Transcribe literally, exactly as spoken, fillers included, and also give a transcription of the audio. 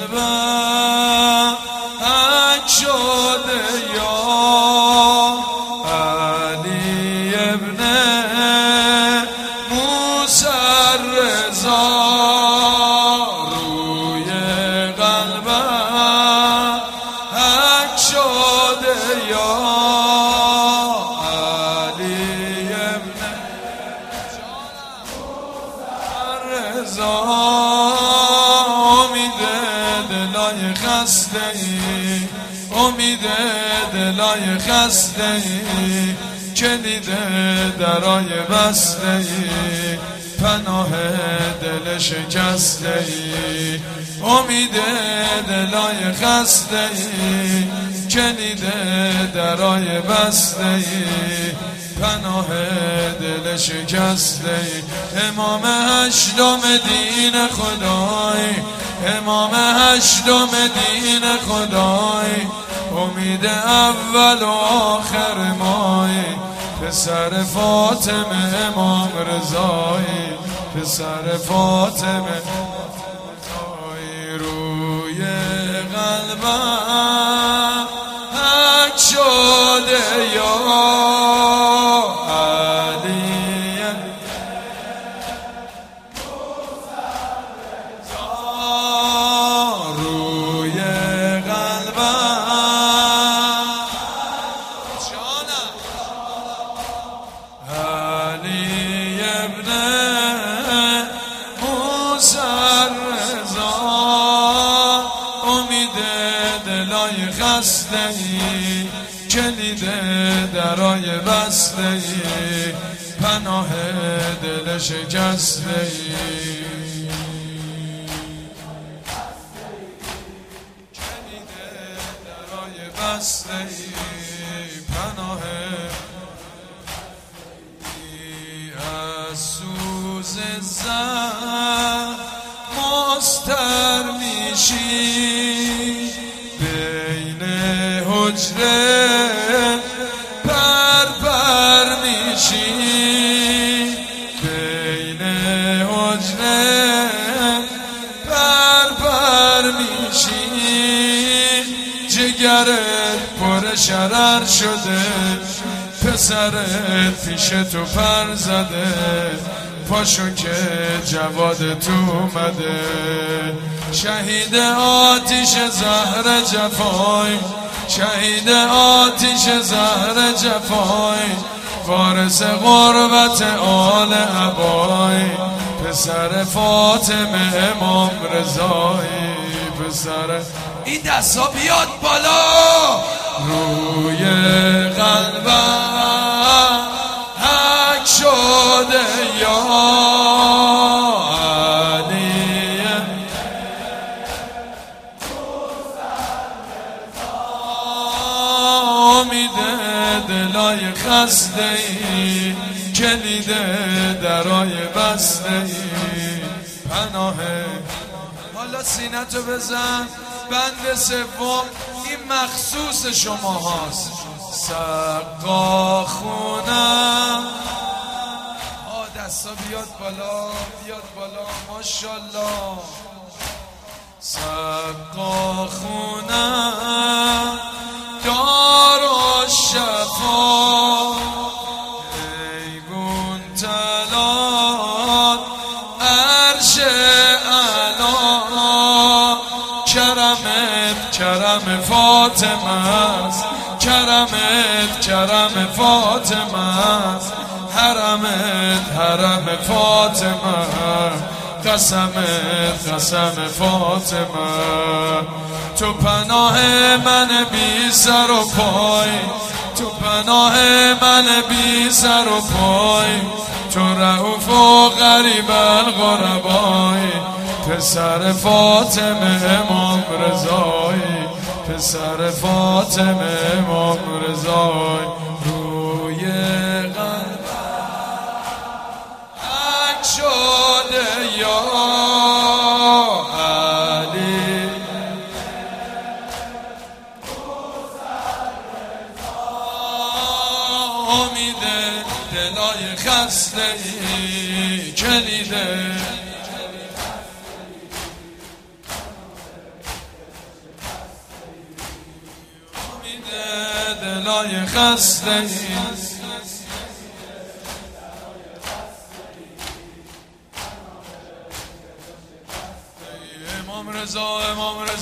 قلبم حک شده یا علی ابن موسی الرضا روی قلبم حک شده یا علی ابن الرضا دلای خسته ای امید دلای خسته ای کلید درای بسته ای پناه دل شکسته ای امید دلای خسته ای کلید درای بسته ای پناه دل شکسته ای امام هشتم دین خدای امام هشتم دین خدای امید اول و آخر مای پسر فاطمه امام رضایی پسر فاطمه روی قلبم حک شده یا خسته ای کلید درای بسته ای پناه دل شکسته ای کلید درای بسته ای پناه از سوز زن مستر میشی حجره پر پر میشی بین حجره پر پر میشی جگرت پر شرر شده پسرت پیش تو پر زده پاشو که جواد تو اومده شهید آتیش زهر جفای شهید آتیش زهر جفای وارث غربت آل عبای پسر فاطمه امام رضایی پسر این دستا بیاد بالا روی قلبم حک شده یا دلای خسته ای کلید درای بسته ای پناه حالا سینتو بزن بند سوم این مخصوص شما هاست سقا خونم آه دستا بیاد بالا بیاد بالا ماشالله سقا خونم دار و شفا ایگون تلال عرش علا کرمت کرم فاطمه است کرمت کرم فاطمه است حرمت حرم فاطمه قسمت قسم فاطمه تو پناه من بی سر و پای تو پناه من بی سر و پای تو رؤوف و غریب الغربای پسر فاطمه امام رضایی پسر فاطمه امام رضایی روی قلب حک شده یا دلای خسته ای کلیده دلای خسته ای امام رضا امام رضا